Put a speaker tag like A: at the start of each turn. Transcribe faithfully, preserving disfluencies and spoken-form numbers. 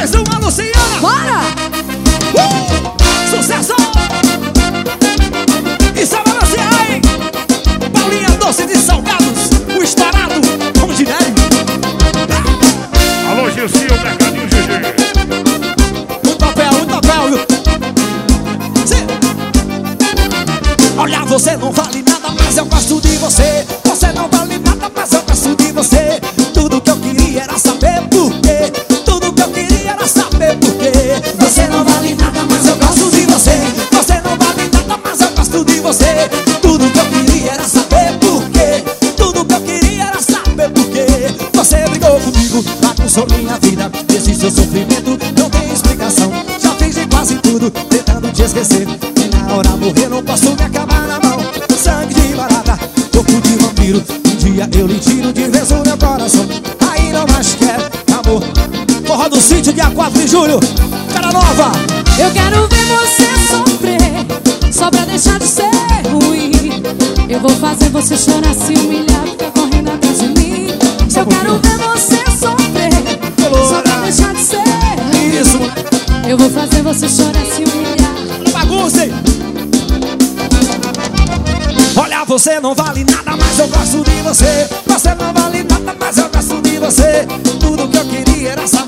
A: Mais uma, Luciana.
B: Bora!
A: Uh! Sucesso! E só balancear, hein? Paulinha Doce de Salgados, o estourado com o Dinelli.
C: Alô, Gilcinho, Mercadinho G G.
A: Um papel, um papel, viu? Sim. Olha, você não vale nada, mas eu gosto de você. Você não vale nada, mas eu gosto de você. Tudo que eu queria era saber por quê. Tudo que eu queria era saber por quê. Você não vale nada, mas eu gosto de você. Você não vale nada, mas eu gosto de você. Tudo que eu queria era saber por quê. Tudo que eu queria era saber por quê. Você brigou comigo, bagunçou minha vida. Esse seu sofrimento não tem explicação. Já fiz de quase tudo, tentando te esquecer. E na hora morrer não posso me acabar na mão. Sangue de barata, corpo de vampiro. Um dia eu lhe tiro de vez o meu coração. Aí não mais quero amor. Forró do Sítio, dia quatro de julho, Cara Nova.
B: Eu quero ver você sofrer, só pra deixar de ser ruim. Eu vou fazer você chorar, se humilhar, ficar correndo atrás de mim. Eu quero ver você sofrer, só pra deixar de ser ruim.
A: Isso,
B: eu vou fazer você chorar, se humilhar.
A: olha a bagunça, hein? Olha, você não vale nada, mas eu gosto de você. Você não vale nada, mas eu gosto de você. Tudo que eu queria era saber